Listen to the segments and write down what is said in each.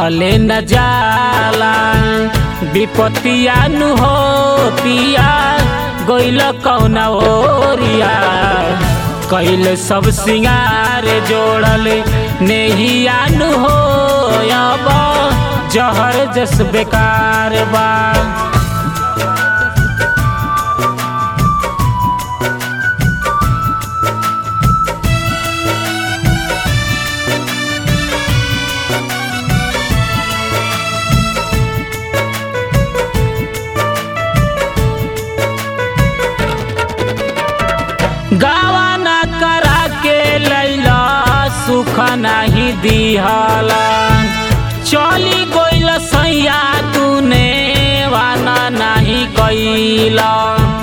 सहले न जाला विपत्तिया नु हो पिया गइल कौना ओरिया कैल सब सिंगार जोड़ल नेहिया नु हो अब जहर जस बेकार बा। गावा ना करा के लैला सुख नाही दिहला चली गइल सैया तूने वाना नाही कैला।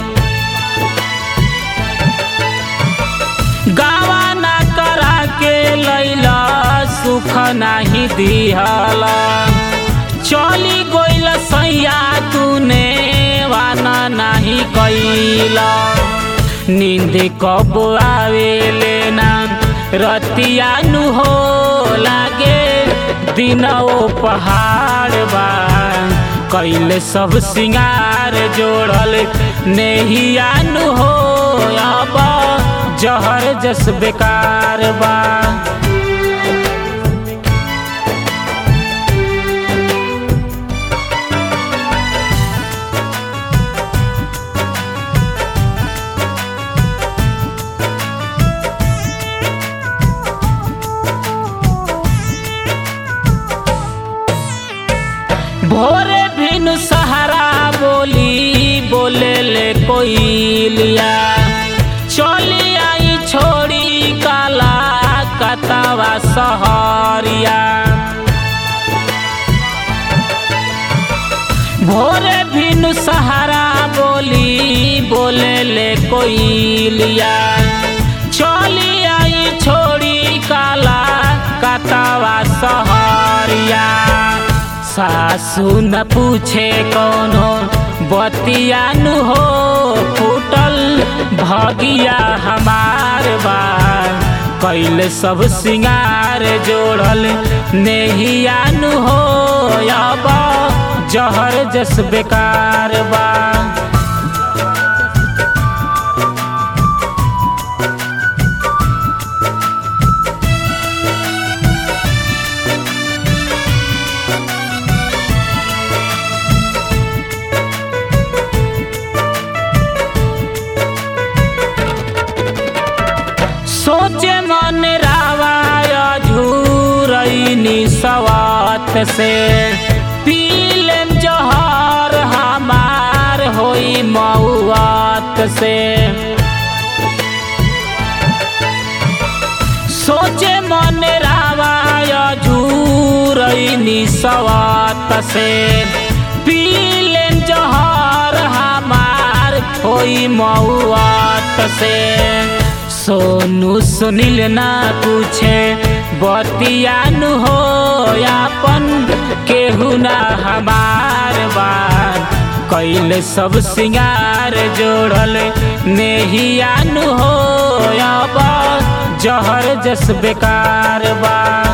गावा ना करा के लैला सुख नाही दिहला चली गइल सैया तूने वाना नाही कैला। नींद कब आवेले ना रतिया नु हो लागे दिनों पहाड़ बा कैल सब सिंगार जोड़ल नेहिया नु हो अब जहर जस बेकार बा। भोरे भिनु सहारा बोली बोले ले कोइलिया चली आई छोड़ी काला कतावा सहरिया। भोरे भिनु सहारा बोली बोले ले कोइलिया चली आई छोड़ी काला कतावा सहरिया। सासू न पूछे कौनो बतिया नु हो फूटल भगिया हमार बा कैल सब सिंगार जोड़ल नेहिया नु हो अब जहर जस बेकार बा। सोचे मन रावाय झूरैनी सवात से पीलेम जहर हमार होई मौत से। सोचे मन रावाय झूरैनी सवात से पीलेम जहर हमार होई मौत से। सोनू सुनील ना पूछे बतिया नु हो अपन केहू ना हमार बात कैल सब सिंगार जोड़ल नेहिया नु हो अब जहर जस बेकार बा।